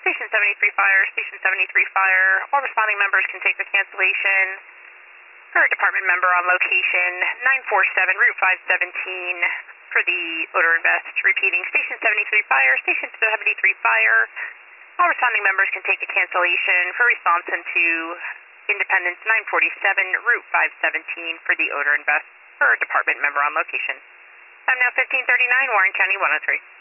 Station 73 Fire, Station 73 Fire. All responding members can take the cancellation. For a department member on location, 947 Route 517 for the odor and vest. Repeating, Station 73 Fire, Station 73 Fire. All responding members can take the cancellation for response into Independence 947 Route 517 for the odor and vest for a department member on location. Time now 15:39, Warren County 103.